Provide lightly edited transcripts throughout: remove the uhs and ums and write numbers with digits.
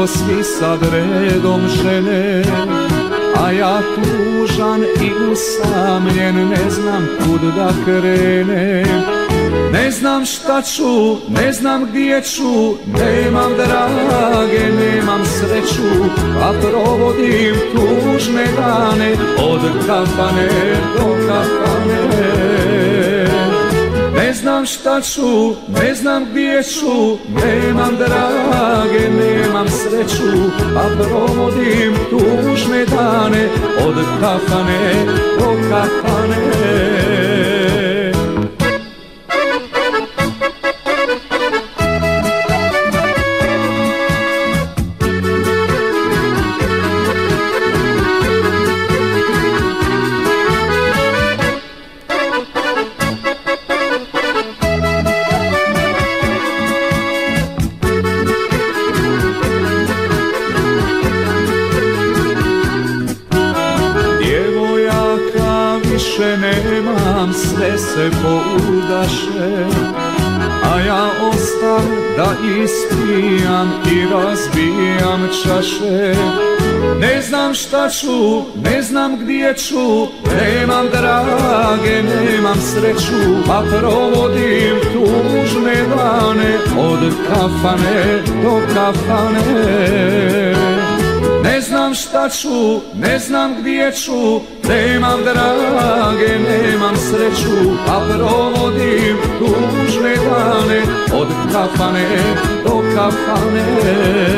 nego svi sad redom žele. A ja tužan i usamljen, ne znam kud da krenem. Ne znam šta ću, ne znam gdje ću, nemam drage, nemam sreću, a provodim tužne dane od kafane do kafane. Ne znam šta ću, ne znam gdje ću, nemam drage, nemam sreću, a provodim tužne dane od kafane do kafane. Nemam, sve se poudaše, a ja ostam da ispijam i razbijam čaše. Ne znam šta ću, ne znam gdje ću, nemam drage, nemam sreću, a provodim tužne dane od kafane do kafane. Ne znam šta ću, ne znam gdje ću, nemam drage, nemam sreću, a provodim tužne dane od kafane do kafane.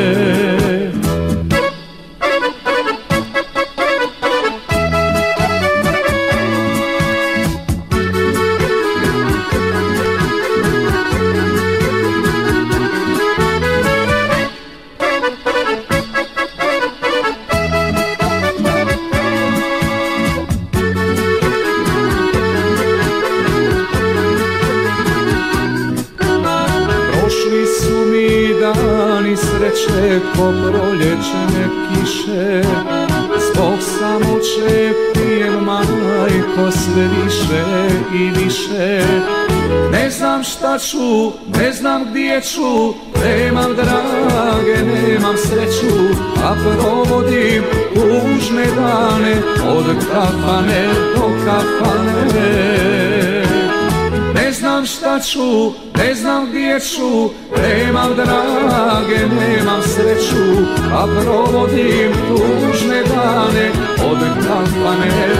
Prošli su mi dani sreće ko proljećene kiše, zbog samoće pijem, majko, sve više i više. Ne znam šta ću, ne znam gdje ću, nemam drage, nemam sreću, a provodim tužne dane od kafane do kafane. Ne znam šta ću, ne znam gdje ću, nemam drage, nemam sreću, a provodim tužne dane od kafane